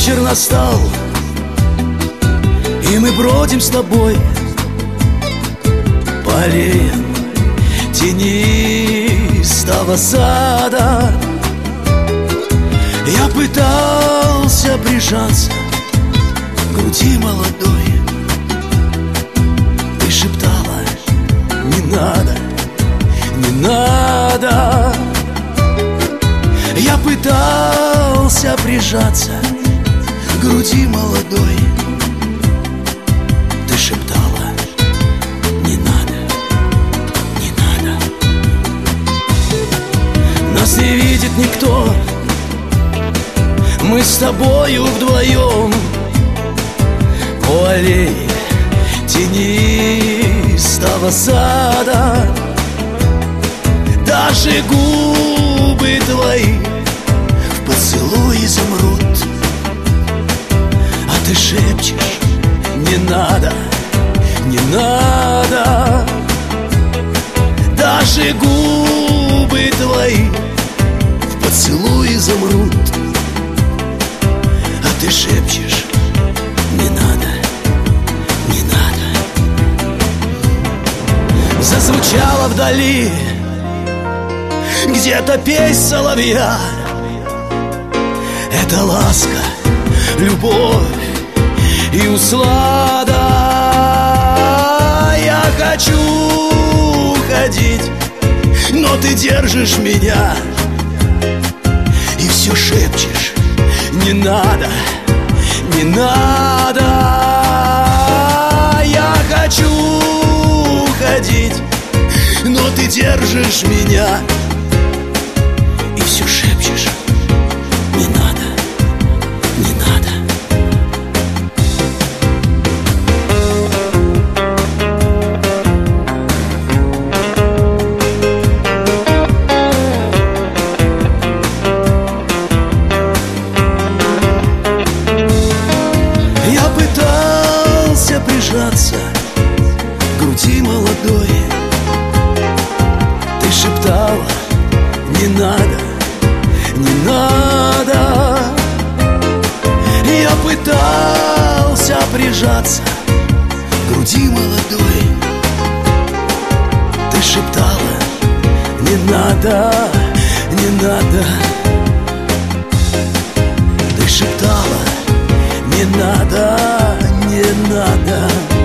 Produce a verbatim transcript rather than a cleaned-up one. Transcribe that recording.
вечер настал, и мы бродим с тобой по аллеям тенистого сада. Я пытался прижаться к груди молодой. Ты шептала: не надо, не надо. Я пытался прижаться к груди молодой. Ты шептала: не надо, не надо. Нас не видит никто, мы с тобою вдвоем по аллее тенистого сада. Даже губы твои в поцелуй замрут, а ты шепчешь: не надо, не надо. Даже губы твои в поцелуй замрут, а ты шепчешь: не надо, не надо. Зазвучала вдали где-то песнь соловья. Это ласка, любовь и услада. Я хочу уходить, но ты держишь меня и все шепчешь: не надо, не надо. Я хочу уходить, но ты держишь меня и все шепчешь: не надо, не надо. Я пытался прижаться к груди молодой. Ты шептала: не надо, не надо. Я пытался прижаться к груди молодой. Ты шептала: не надо, не надо. Ты шептала: не надо, не надо.